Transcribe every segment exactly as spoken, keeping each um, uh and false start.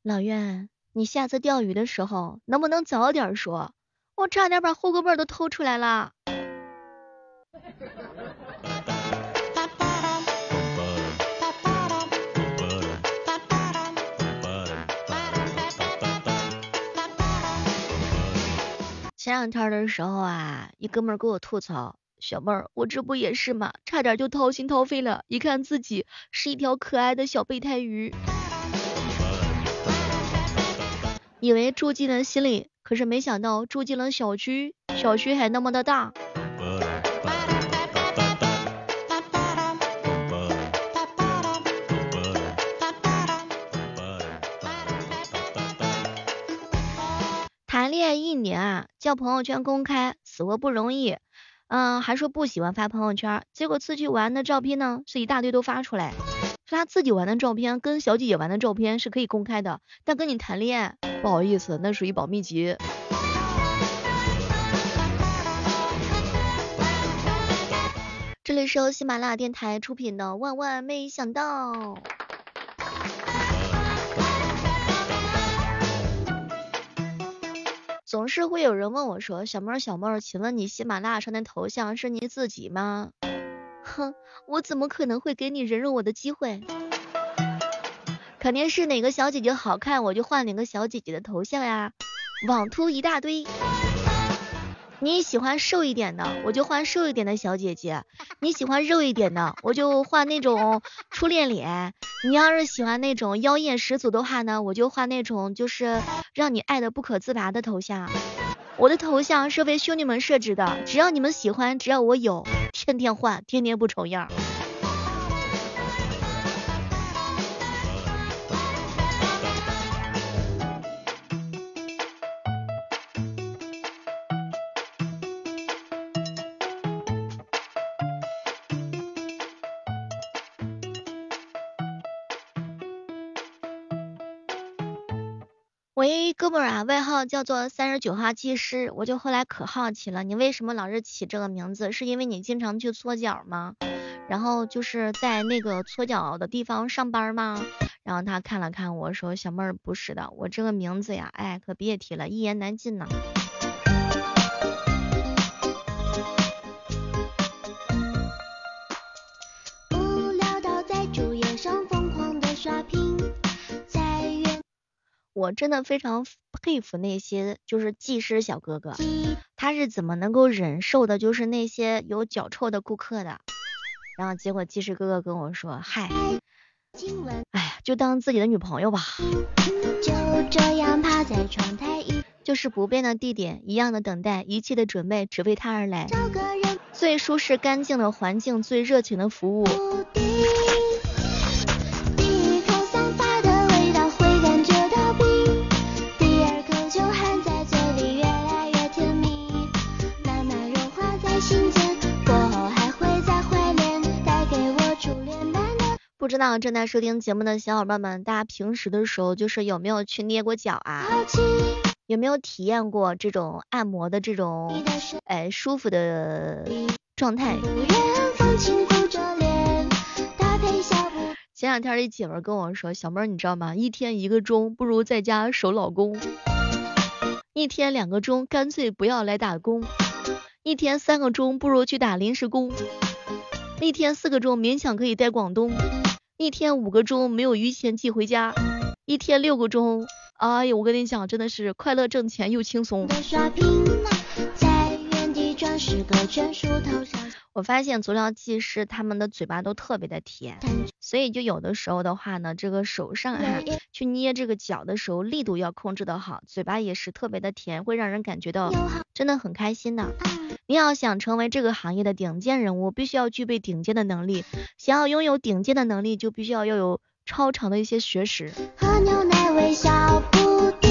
老岳，你下次钓鱼的时候能不能早点说？我差点把后背都偷出来了。前两天的时候啊，一哥们儿给我吐槽，小妹儿，我这不也是吗？差点就掏心掏肺了，一看自己是一条可爱的小备胎鱼，以为住进了心里，可是没想到住进了小区，小区还那么的大。谈恋爱一年啊，叫朋友圈公开，死活不容易。嗯，还说不喜欢发朋友圈，结果出去玩的照片呢，是一大堆都发出来。说他自己玩的照片跟小姐姐玩的照片是可以公开的，但跟你谈恋爱，不好意思，那属于保密级。这里是由喜马拉雅电台出品的《万万没想到》。总是会有人问我说，小妹儿小妹儿，请问你喜马拉雅上的头像是你自己吗？哼，我怎么可能会给你人肉我的机会？肯定是哪个小姐姐好看我就换哪个小姐姐的头像呀，网图一大堆。你喜欢瘦一点的我就换瘦一点的小姐姐，你喜欢肉一点的我就换那种初恋脸，你要是喜欢那种妖艳十足的话呢，我就换那种就是让你爱的不可自拔的头像。我的头像是为兄弟们设置的，只要你们喜欢，只要我有，天天换，天天不重样。我一哥们儿啊，外号叫做三十九号技师，我就后来可好奇了，你为什么老是起这个名字？是因为你经常去搓脚吗？然后就是在那个搓脚的地方上班吗？然后他看了看我说，小妹儿不是的，我这个名字呀，哎，可别提了，一言难尽呢。无聊到在主页上疯狂的刷屏。我真的非常佩服那些就是技师小哥哥，他是怎么能够忍受的就是那些有脚臭的顾客的。然后结果技师哥哥跟我说，嗨，哎呀，就当自己的女朋友吧。就这样趴在窗台，就是不变的地点，一样的等待，一切的准备只为他而来，最舒适干净的环境，最热情的服务。不知道正在收听节目的小伙伴们，大家平时的时候就是有没有去捏过脚啊？有没有体验过这种按摩的这种哎舒服的状态？前两天一姐妹跟我说，小妹儿你知道吗？一天一个钟不如在家守老公，一天两个钟干脆不要来打工，一天三个钟不如去打临时工，一天四个钟勉强可以待广东，一天五个钟没有余钱寄回家，一天六个钟，哎呀，我跟你讲，真的是快乐挣钱又轻松。我发现足疗技师他们的嘴巴都特别的甜，所以就有的时候的话呢，这个手上啊去捏这个脚的时候力度要控制的好，嘴巴也是特别的甜，会让人感觉到真的很开心的。你要想成为这个行业的顶尖人物，必须要具备顶尖的能力，想要拥有顶尖的能力，就必须要要有超长的一些学识。喝牛奶微笑不停，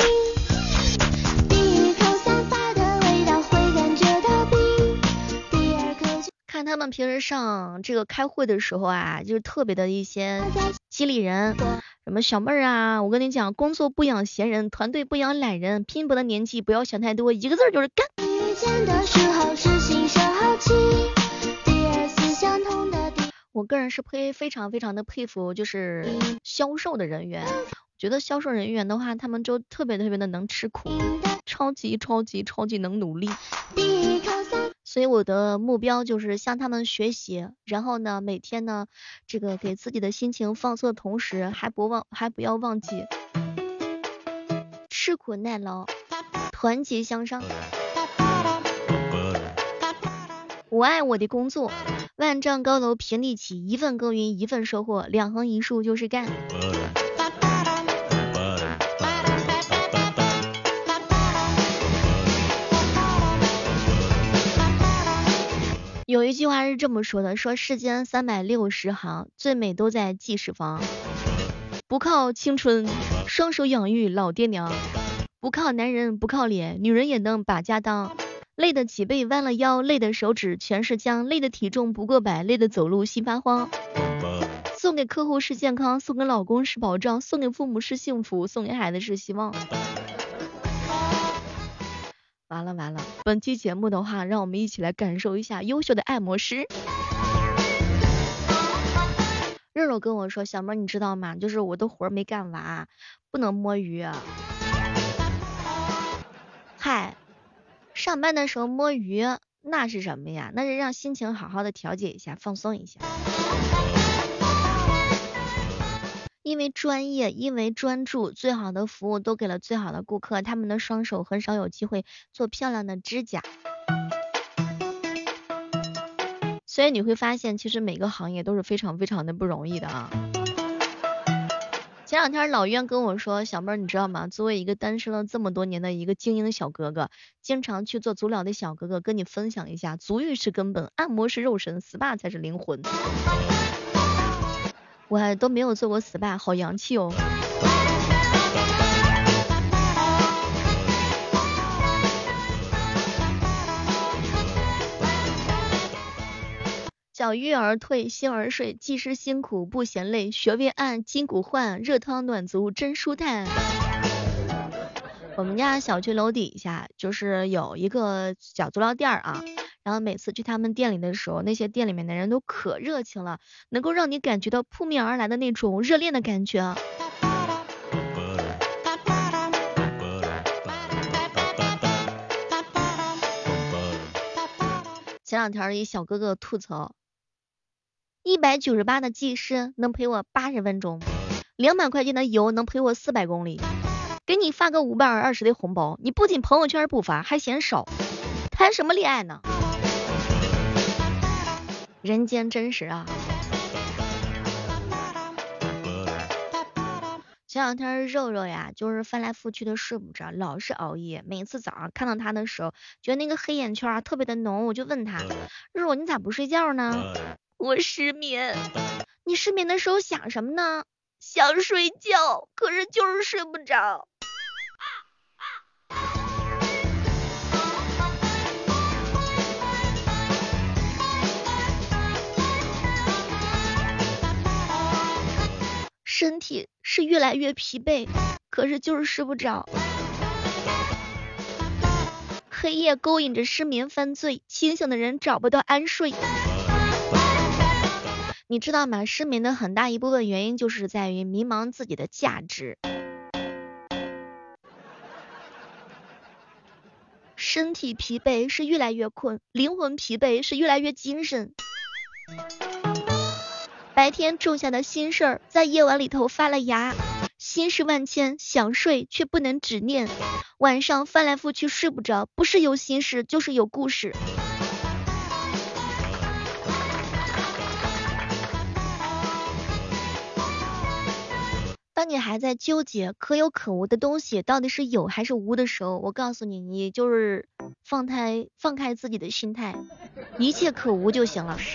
第一口散发的味道会感觉到冰，第二口就看他们平时上这个开会的时候啊，就是特别的一些激励人，什么小妹儿啊，我跟你讲，工作不养闲人，团队不养懒人，拼搏的年纪不要想太多，一个字就是干。我个人是非非常非常的佩服就是销售的人员， 觉得销售人员的话，他们就特别特别的能吃苦，超级超级超级能努力。所以我的目标就是向他们学习，然后呢，每天呢，这个给自己的心情放松的同时，还不忘还不要忘记吃苦耐劳，团结向上。我爱我的工作，万丈高楼平地起，一份耕耘一份收获，两横一竖就是干。有一句话是这么说的，说世间三百六十行，最美都在记事房。不靠青春，双手养育老爹娘；不靠男人，不靠脸，女人也能把家当。累得脊背弯了腰，累的手指全是浆，累的体重不过百，累的走路心发慌。送给客户是健康，送给老公是保障，送给父母是幸福，送给孩子是希望。完了完了，本期节目的话，让我们一起来感受一下优秀的按摩师。肉肉跟我说，小妹你知道吗？就是我的活没干完，不能摸鱼。嗨。上班的时候摸鱼那是什么呀？那是让心情好好的调节一下，放松一下。因为专业，因为专注，最好的服务都给了最好的顾客，他们的双手很少有机会做漂亮的指甲。所以你会发现，其实每个行业都是非常非常的不容易的啊。前两天老冤跟我说，小妹儿你知道吗？作为一个单身了这么多年的一个精英小哥哥，经常去做足疗的小哥哥，跟你分享一下，足浴是根本，按摩是肉身 ，S P A 才是灵魂。我还都没有做过 S P A， 好洋气哦。脚欲而退，心而睡，技师辛苦不嫌累，穴位按，筋骨换，热汤暖足真舒坦。我们家小区楼底下就是有一个小足疗店啊，然后每次去他们店里的时候，那些店里面的人都可热情了，能够让你感觉到扑面而来的那种热恋的感觉。前两天一小哥哥吐槽，一百九十八的技师能陪我八十分钟，两百块钱的油能陪我四百公里，给你发个五百二十的红包，你不仅朋友圈不发，还嫌少，谈什么恋爱呢？人间真实啊！前两天肉肉呀，就是翻来覆去的睡不着，老是熬夜。每次早上看到他的时候，觉得那个黑眼圈啊特别的浓，我就问他，肉肉你咋不睡觉呢？我失眠。你失眠的时候想什么呢？想睡觉，可是就是睡不着。身体是越来越疲惫，可是就是睡不着。黑夜勾引着失眠犯罪，清醒的人找不到安睡。你知道吗？失眠的很大一部分原因就是在于迷茫自己的价值。身体疲惫是越来越困，灵魂疲惫是越来越精神。白天种下的心事儿，在夜晚里头发了芽，心事万千，想睡却不能执念，晚上翻来覆去睡不着，不是有心事就是有故事。当你还在纠结可有可无的东西到底是有还是无的时候，我告诉你，你就是放开放开自己的心态，一切可无就行了。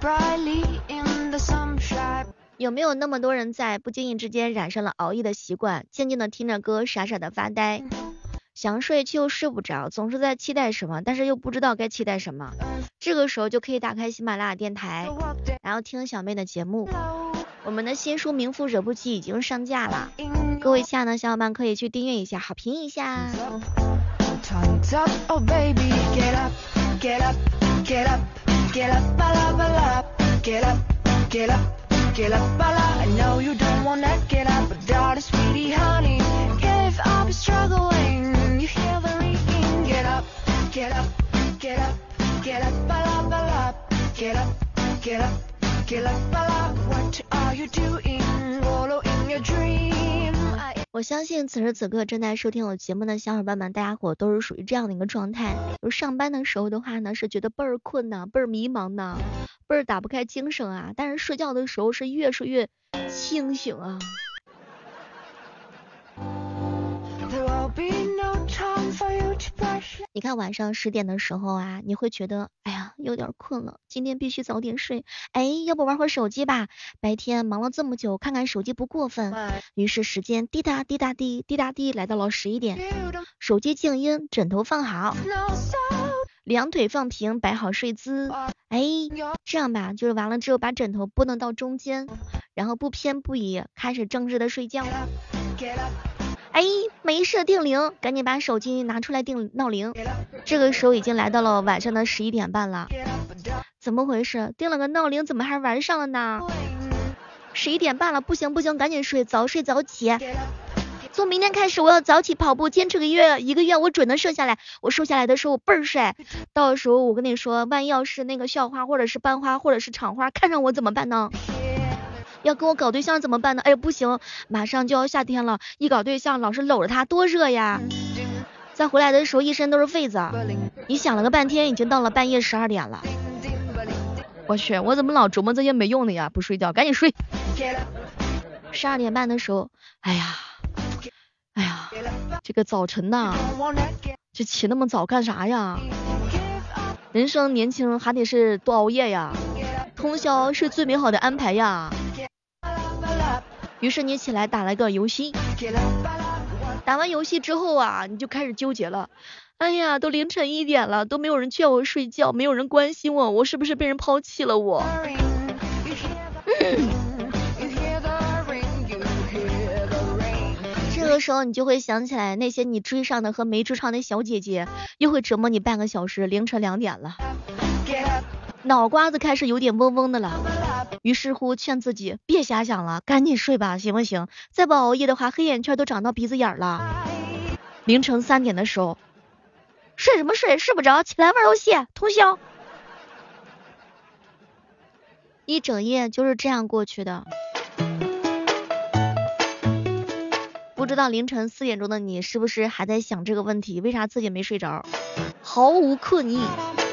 有没有那么多人在不经意之间染上了熬夜的习惯，静静的听着歌，傻傻的发呆，想睡却又睡不着，总是在期待什么，但是又不知道该期待什么。这个时候就可以打开喜马拉雅电台，然后听小妹的节目。我们的新书《名副惹不起》已经上架了，各位亲爱的小伙伴可以去订阅一下，好评一下。 get up, I know you don't wanna get up, but darling, sweetie, honey, give up, you're struggling, you hear the ringing, get up, get up, get up, get up, get up, get up, get up, what are you doing, following your dream? 我相信此时此刻正在收听我节目的小伙伴们，大家伙都是属于这样的一个状态。就上班的时候的话呢，是觉得倍儿困呐，倍儿迷茫呐，倍儿打不开精神啊。但是睡觉的时候是越睡越清醒啊。你看晚上十点的时候啊，你会觉得哎呀有点困了，今天必须早点睡。哎，要不玩会儿手机吧？白天忙了这么久，看看手机不过分。于是时间滴答滴答滴滴答滴来到了十一点，手机静音，枕头放好，两腿放平，摆好睡姿。哎，这样吧，就是完了之后把枕头拨弄到中间，然后不偏不倚，开始正式的睡觉。哎，没设定铃，赶紧把手机拿出来定闹铃。这个时候已经来到了晚上的十一点半了，怎么回事？定了个闹铃，怎么还玩上了呢？十一点半了，不行不行，赶紧睡，早睡早起。从明天开始，我要早起跑步，坚持个月一个月，我准能瘦下来。我瘦下来的时候，我倍儿帅。到时候我跟你说，万一要是那个校花，或者是班花，或者是厂花，看上我怎么办呢？要跟我搞对象怎么办呢？哎不行，马上就要夏天了，一搞对象老是搂着他多热呀。再回来的时候一身都是痱子。你想了个半天，已经到了半夜十二点了。我去，我怎么老琢磨这些没用的呀？不睡觉，赶紧睡。十二点半的时候，哎呀哎呀，这个早晨呐，这起那么早干啥呀？人生年轻还得是多熬夜呀，通宵是最美好的安排呀。于是你起来打了个游戏，打完游戏之后啊，你就开始纠结了。哎呀，都凌晨一点了，都没有人劝我睡觉，没有人关心我，我是不是被人抛弃了我？嗯、这个时候你就会想起来那些你追上的和没追上的小姐姐，又会折磨你半个小时，凌晨两点了，脑瓜子开始有点嗡嗡的了。于是乎劝自己别瞎想了，赶紧睡吧，行不行？再不熬夜的话，黑眼圈都长到鼻子眼了。凌晨三点的时候，睡什么睡？睡不着，起来玩游戏，通宵。一整夜就是这样过去的。不知道凌晨四点钟的你是不是还在想这个问题？为啥自己没睡着？毫无困意。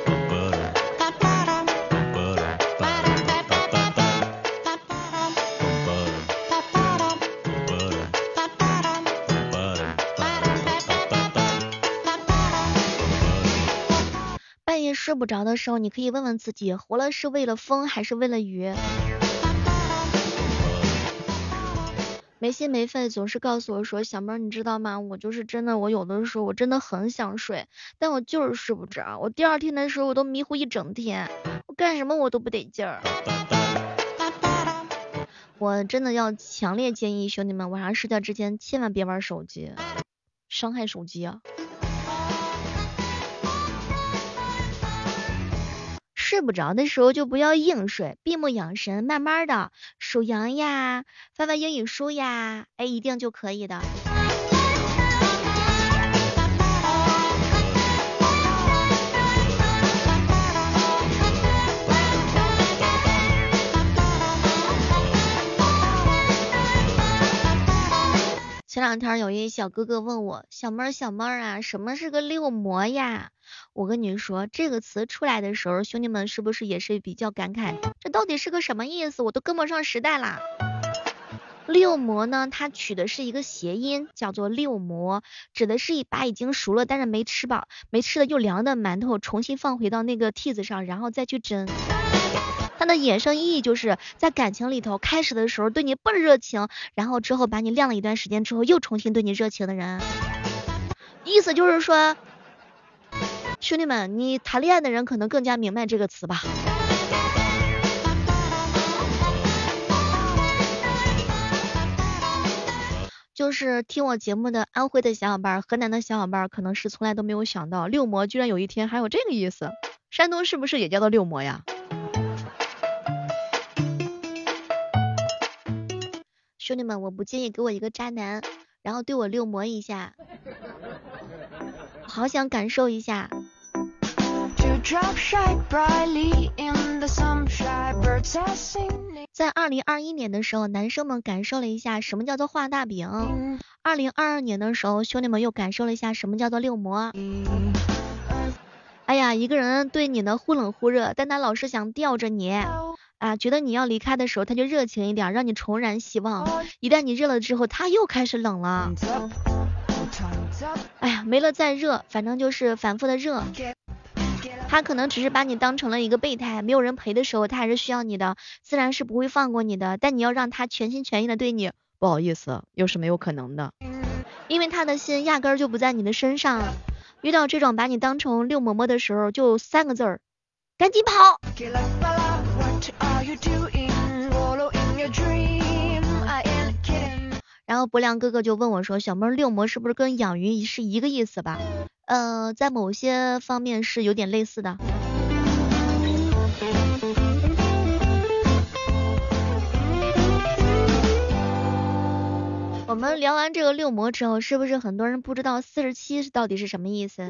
半夜睡不着的时候，你可以问问自己，活了是为了风还是为了雨？没心没肺总是告诉我说，小妹儿你知道吗，我就是真的，我有的时候我真的很想睡，但我就是睡不着，我第二天的时候我都迷糊一整天，我干什么我都不得劲儿。我真的要强烈建议兄弟们，晚上睡觉之前千万别玩手机，伤害手机啊。睡不着的时候就不要硬睡，闭目养神，慢慢的数羊呀，翻翻英语书呀，哎，一定就可以的。前两天有一小哥哥问我，小妹儿小妹儿啊，什么是个六模呀？我跟你说，这个词出来的时候，兄弟们是不是也是比较感慨？这到底是个什么意思？我都跟不上时代啦。六模呢，它取的是一个谐音，叫做六模，指的是把已经熟了但是没吃饱、没吃的又凉的馒头重新放回到那个屉子上，然后再去蒸。它的衍生意义就是在感情里头，开始的时候对你倍儿热情，然后之后把你晾了一段时间之后，又重新对你热情的人。意思就是说，兄弟们，你谈恋爱的人可能更加明白这个词吧。就是听我节目的安徽的小伙伴、河南的小伙伴，可能是从来都没有想到六模居然有一天还有这个意思。山东是不是也叫做六模呀？ 兄弟们，我不介意给我一个渣男，然后对我六模一下，好想感受一下。在二零二一年的时候，男生们感受了一下什么叫做画大饼。二零二二年的时候，兄弟们又感受了一下什么叫做六模。哎呀，一个人对你呢忽冷忽热，但他老是想吊着你啊，觉得你要离开的时候他就热情一点，让你重燃希望。一旦你热了之后，他又开始冷了。哎呀，没了再热，反正就是反复的热。他可能只是把你当成了一个备胎，没有人陪的时候他还是需要你的，自然是不会放过你的，但你要让他全心全意的对你，不好意思，又是没有可能的，因为他的心压根儿就不在你的身上。遇到这种把你当成六嬷嬷的时候，就三个字儿，赶紧跑。然后博良哥哥就问我说，小妹儿，六嬷是不是跟养鱼是一个意思吧？呃，在某些方面是有点类似的。我们聊完这个六嬷之后，是不是很多人不知道四十七到底是什么意思？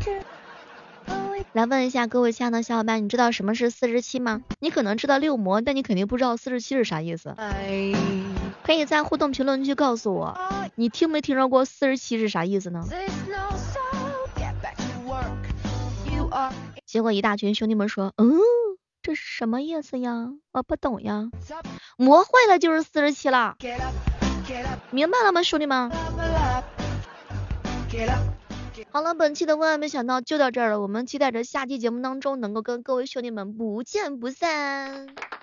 来问一下各位亲爱的小伙伴，你知道什么是四十七吗？你可能知道六嬷，但你肯定不知道四十七是啥意思。可以在互动评论区告诉我，你听没听说过四十七是啥意思呢？结果一大群兄弟们说，嗯，这是什么意思呀？我不懂呀。磨坏了就是四十七了，明白了吗，兄弟们？好了，本期的万万没想到就到这儿了，我们期待着下期节目当中能够跟各位兄弟们不见不散。